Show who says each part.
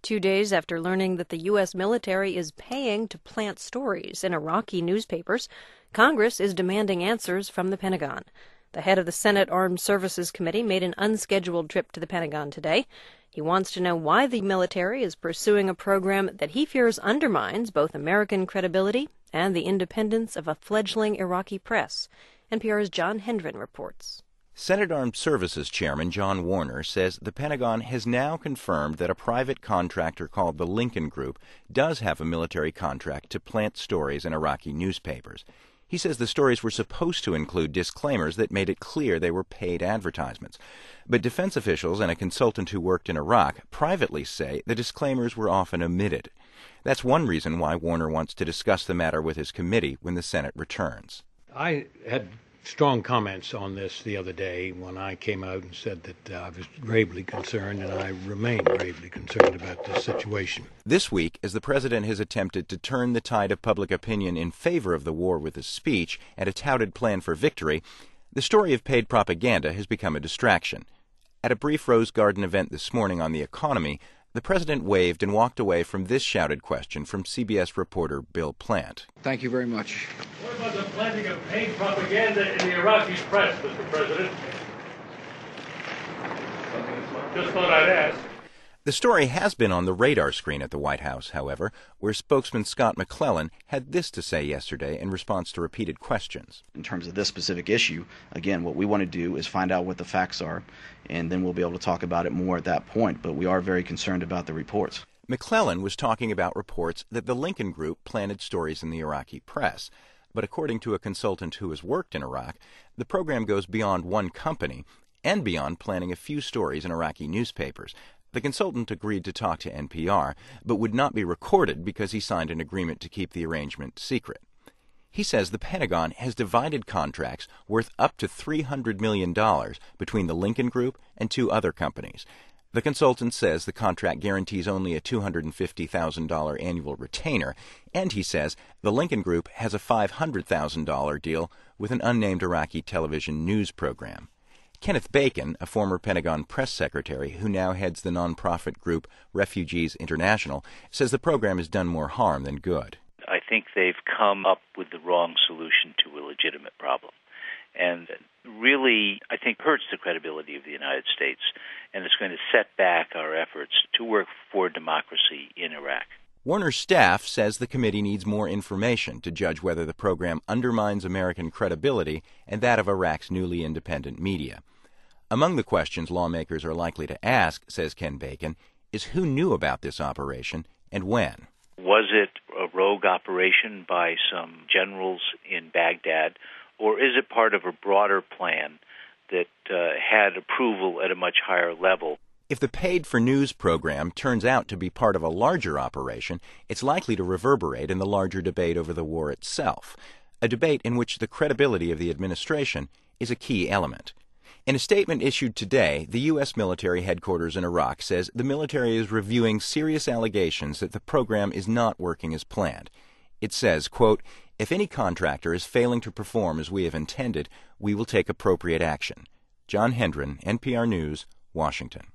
Speaker 1: 2 days after learning that the U.S. military is paying to plant stories in Iraqi newspapers, Congress is demanding answers from the Pentagon. The head of the Senate Armed Services Committee made an unscheduled trip to the Pentagon today. He wants to know why the military is pursuing a program that he fears undermines both American credibility and the independence of a fledgling Iraqi press. NPR's John Hendren reports.
Speaker 2: Senate Armed Services Chairman John Warner says the Pentagon has now confirmed that a private contractor called the Lincoln Group does have a military contract to plant stories in Iraqi newspapers. He says the stories were supposed to include disclaimers that made it clear they were paid advertisements. But defense officials and a consultant who worked in Iraq privately say the disclaimers were often omitted. That's one reason why Warner wants to discuss the matter with his committee when the Senate returns.
Speaker 3: I had strong comments on this the other day when I came out and said that I was gravely concerned, and I remain gravely concerned about this situation.
Speaker 2: This week, as the president has attempted to turn the tide of public opinion in favor of the war with his speech and a touted plan for victory, the story of paid propaganda has become a distraction. At a brief Rose Garden event this morning on the economy, the president waved and walked away from this shouted question from CBS reporter Bill Plant.
Speaker 4: Thank you very much.
Speaker 5: What about the planting of paid propaganda in the Iraqi press, Mr. President? Just thought I'd ask.
Speaker 2: The story has been on the radar screen at the White House, however, where spokesman Scott McClellan had this to say yesterday in response to repeated questions.
Speaker 6: In terms of this specific issue, again, what we want to do is find out what the facts are, and then we'll be able to talk about it more at that point. But we are very concerned about the reports.
Speaker 2: McClellan was talking about reports that the Lincoln Group planted stories in the Iraqi press. But according to a consultant who has worked in Iraq, the program goes beyond one company and beyond planting a few stories in Iraqi newspapers. The consultant agreed to talk to NPR, but would not be recorded because he signed an agreement to keep the arrangement secret. He says the Pentagon has divided contracts worth up to $300 million between the Lincoln Group and two other companies. The consultant says the contract guarantees only a $250,000 annual retainer, and he says the Lincoln Group has a $500,000 deal with an unnamed Iraqi television news program. Kenneth Bacon, a former Pentagon press secretary who now heads the nonprofit group Refugees International, says the program has done more harm than good.
Speaker 7: I think they've come up with the wrong solution to a legitimate problem. And really, I think, hurts the credibility of the United States, and it's going to set back our efforts to work for democracy in Iraq.
Speaker 2: Warner's staff says the committee needs more information to judge whether the program undermines American credibility and that of Iraq's newly independent media. Among the questions lawmakers are likely to ask, says Ken Bacon, is who knew about this operation and when.
Speaker 7: Was it a rogue operation by some generals in Baghdad, or is it part of a broader plan that had approval at a much higher level?
Speaker 2: If the paid-for-news program turns out to be part of a larger operation, it's likely to reverberate in the larger debate over the war itself, a debate in which the credibility of the administration is a key element. In a statement issued today, the U.S. military headquarters in Iraq says the military is reviewing serious allegations that the program is not working as planned. It says, quote, "If any contractor is failing to perform as we have intended, we will take appropriate action." John Hendren, NPR News, Washington.